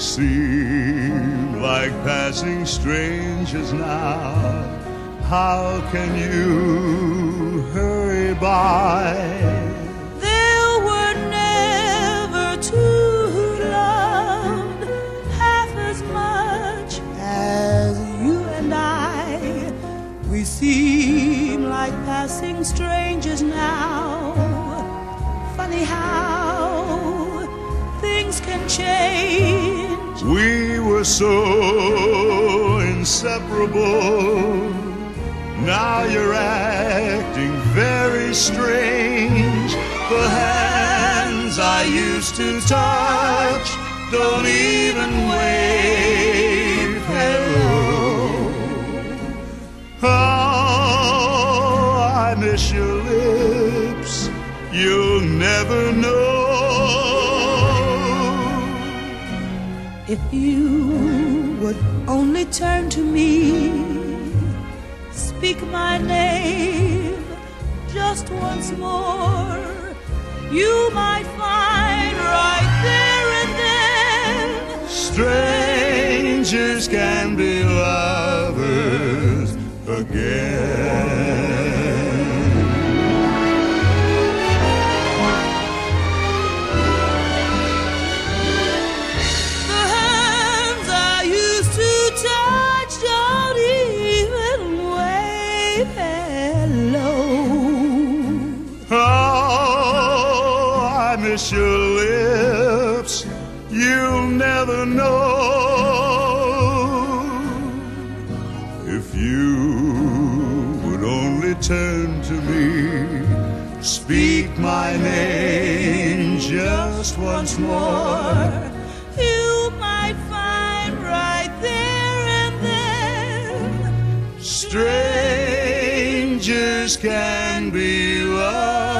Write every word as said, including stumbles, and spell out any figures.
seem like passing strangers now. How can you hurry by? There were never two who loved half as much as you and I. We seem like passing strangers now. Funny how things can change. We were so inseparable. Now you're acting very strange. The hands I used to touch don't even wave hello. Oh, I miss your lips. You'll never know. If you would only turn to me, speak my name just once more, you might find right there and then strangers can be lovers again. The hands I used to touch don't even wave hello. Oh, I miss your lips. You'll never know. If you would only turn to me, speak my name just once more, you might find right there and then strangers can be loved